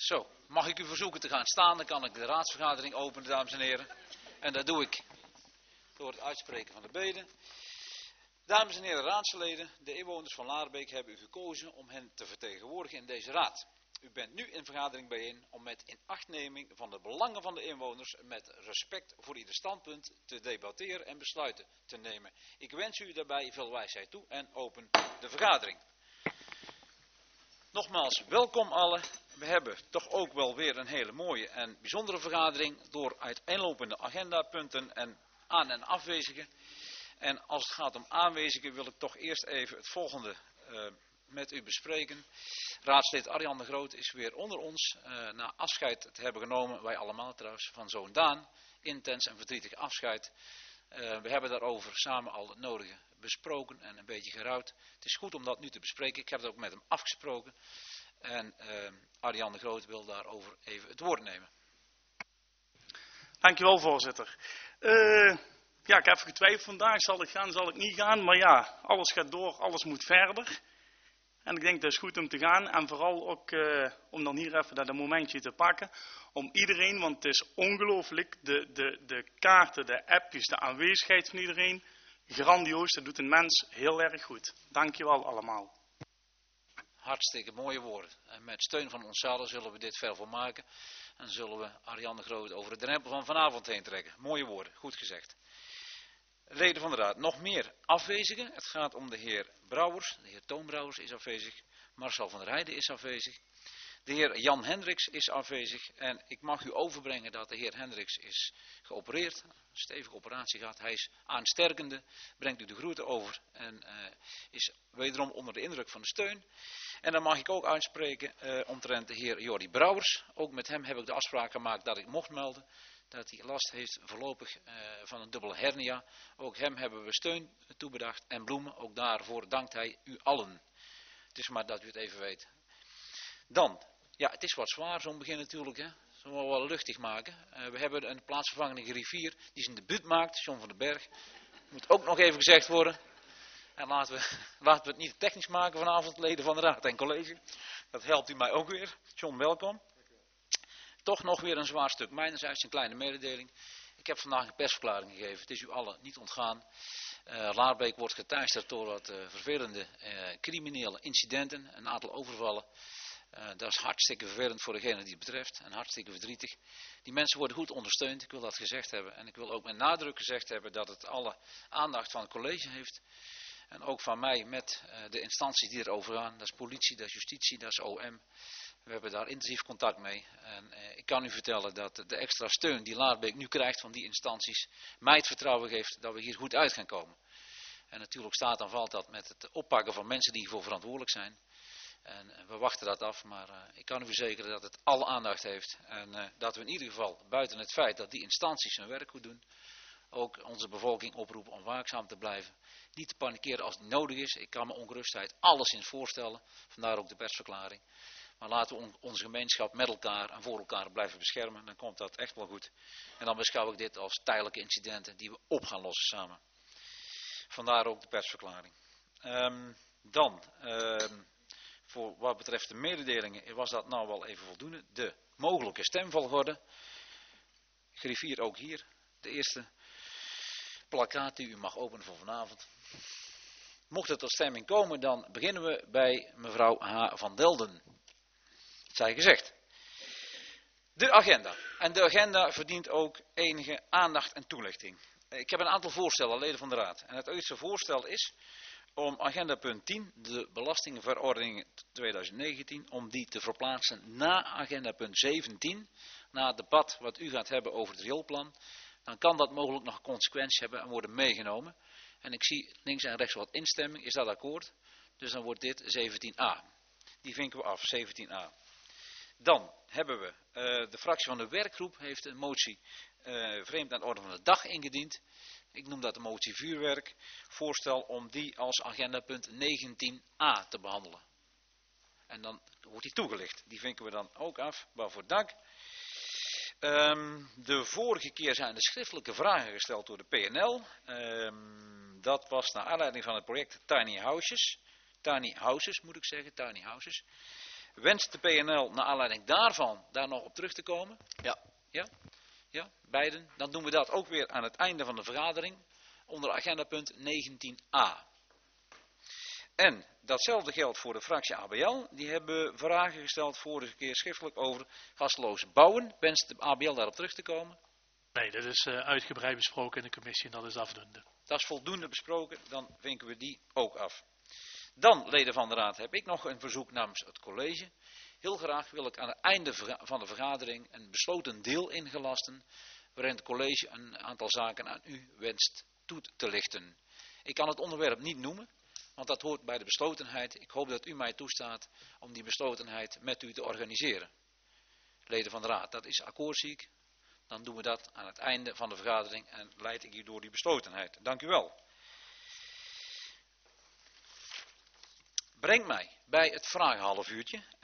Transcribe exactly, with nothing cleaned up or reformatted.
Zo, mag ik u verzoeken te gaan staan, dan kan ik de raadsvergadering openen, dames en heren. En dat doe ik door het uitspreken van de bede. Dames en heren raadsleden, de inwoners van Laarbeek hebben u gekozen om hen te vertegenwoordigen in deze raad. U bent nu in vergadering bijeen om met inachtneming van de belangen van de inwoners met respect voor ieder standpunt te debatteren en besluiten te nemen. Ik wens u daarbij veel wijsheid toe en open de vergadering. Nogmaals, welkom allen. We hebben toch ook wel weer een hele mooie en bijzondere vergadering door uiteenlopende agendapunten en aan- en afwezigen. En als het gaat om aanwezigen wil ik toch eerst even het volgende uh, met u bespreken. Raadslid Arjan de Groot is weer onder ons uh, na afscheid te hebben genomen, wij allemaal trouwens, van zoon Daan. Intens en verdrietig afscheid. Uh, we hebben daarover samen al het nodige besproken en een beetje gerouwd. Het is goed om dat nu te bespreken. Ik heb het ook met hem afgesproken. En uh, Arjan de Groot wil daarover even het woord nemen. Dankjewel, voorzitter. Uh, ja, ik heb even getwijfeld vandaag. Zal ik gaan, zal ik niet gaan? Maar ja, alles gaat door, alles moet verder. En ik denk dat is goed om te gaan. En vooral ook uh, om dan hier even dat een momentje te pakken. Om iedereen, want het is ongelooflijk, de, de, de kaarten, de appjes, de aanwezigheid van iedereen. Grandioos, dat doet een mens heel erg goed. Dankjewel allemaal. Hartstikke mooie woorden. En met steun van ons allen zullen we dit ver volmaken. En zullen we Arjan de Groot over de drempel van vanavond heen trekken. Mooie woorden, goed gezegd. Leden van de raad, nog meer afwezigen. Het gaat om de heer Brouwers. De heer Toon Brouwers is afwezig. Marcel van der Heijden is afwezig. De heer Jan Hendricks is afwezig. En ik mag u overbrengen dat de heer Hendricks is geopereerd. Een stevige operatie gehad. Hij is aansterkende. Brengt u de groeten over. En uh, is wederom onder de indruk van de steun. En dan mag ik ook uitspreken uh, omtrent de heer Jordi Brouwers. Ook met hem heb ik de afspraak gemaakt dat ik mocht melden. Dat hij last heeft voorlopig uh, van een dubbele hernia. Ook hem hebben we steun toebedacht en bloemen. Ook daarvoor dankt hij u allen. Het is maar dat u het even weet. Dan, ja, het is wat zwaar zo'n begin natuurlijk. Hè. Zullen we wel luchtig maken. Uh, we hebben een plaatsvervangende griffier die zijn debuut maakt. John van den Berg. Moet ook nog even gezegd worden. En laten we, laten we het niet technisch maken vanavond, leden van de raad en college. Dat helpt u mij ook weer. John, welkom. Toch nog weer een zwaar stuk. Mijnerzijds een kleine mededeling. Ik heb vandaag een persverklaring gegeven. Het is u allen niet ontgaan. Uh, Laarbeek wordt geteisterd door wat uh, vervelende uh, criminele incidenten. Een aantal overvallen. Uh, dat is hartstikke vervelend voor degene die het betreft. En hartstikke verdrietig. Die mensen worden goed ondersteund. Ik wil dat gezegd hebben. En ik wil ook met nadruk gezegd hebben dat het alle aandacht van het college heeft. En ook van mij met uh, de instanties die erover gaan. Dat is politie, dat is justitie, dat is O M. We hebben daar intensief contact mee. En uh, ik kan u vertellen dat de extra steun die Laarbeek nu krijgt van die instanties mij het vertrouwen geeft dat we hier goed uit gaan komen. En natuurlijk staat en valt dat met het oppakken van mensen die hiervoor verantwoordelijk zijn. En uh, we wachten dat af, maar uh, ik kan u verzekeren dat het alle aandacht heeft. En uh, dat we in ieder geval, buiten het feit dat die instanties hun werk goed doen, ook onze bevolking oproepen om waakzaam te blijven. Niet te panikeren als het nodig is. Ik kan me ongerustheid alleszins voorstellen. Vandaar ook de persverklaring. Maar laten we on, onze gemeenschap met elkaar en voor elkaar blijven beschermen. Dan komt dat echt wel goed. En dan beschouw ik dit als tijdelijke incidenten die we op gaan lossen samen. Vandaar ook de persverklaring. Um, dan, um, voor wat betreft de mededelingen was dat nou wel even voldoende. De mogelijke stemvolgorde. Griffier ook hier. De eerste plakkaat die u mag openen voor vanavond. Mocht het tot stemming komen, dan beginnen we bij mevrouw H. van Delden. Dat zij gezegd. De agenda. En de agenda verdient ook enige aandacht en toelichting. Ik heb een aantal voorstellen, leden van de raad. En het eerste voorstel is om agenda punt tien, de belastingverordening tweeduizend negentien, om die te verplaatsen na agenda punt zeventien, na het debat wat u gaat hebben over het rioolplan. Dan kan dat mogelijk nog consequenties hebben en worden meegenomen. En ik zie links en rechts wat instemming. Is dat akkoord? Dus dan wordt dit zeventien a. Die vinken we af, zeventien a. Dan hebben we, uh, de fractie van de werkgroep heeft een motie uh, vreemd aan de orde van de dag ingediend. Ik noem dat de motie vuurwerk. Voorstel om die als agenda punt negentien a te behandelen. En dan wordt die toegelicht. Die vinken we dan ook af. Waarvoor dank. Um, de vorige keer zijn de schriftelijke vragen gesteld door de P N L. Um, dat was naar aanleiding van het project Tiny Houses. Tiny Houses moet ik zeggen, Tiny Houses. Wenst de P N L naar aanleiding daarvan daar nog op terug te komen? Ja. Ja? Ja, beiden. Dan doen we dat ook weer aan het einde van de vergadering onder agendapunt negentien a. En datzelfde geldt voor de fractie A B L. Die hebben vragen gesteld vorige keer schriftelijk over gasteloos bouwen. Wenst de A B L daarop terug te komen? Nee, dat is uh, uitgebreid besproken in de commissie en dat is afdoende. Dat is voldoende besproken, dan vinken we die ook af. Dan, leden van de raad, heb ik nog een verzoek namens het college. Heel graag wil ik aan het einde van de vergadering een besloten deel ingelasten, waarin het college een aantal zaken aan u wenst toe te lichten. Ik kan het onderwerp niet noemen, want dat hoort bij de beslotenheid. Ik hoop dat u mij toestaat om die beslotenheid met u te organiseren. Leden van de raad, dat is akkoordziek. Dan doen we dat aan het einde van de vergadering en leid ik u door die beslotenheid. Dank u wel. Breng mij bij het vragenhalfuurtje.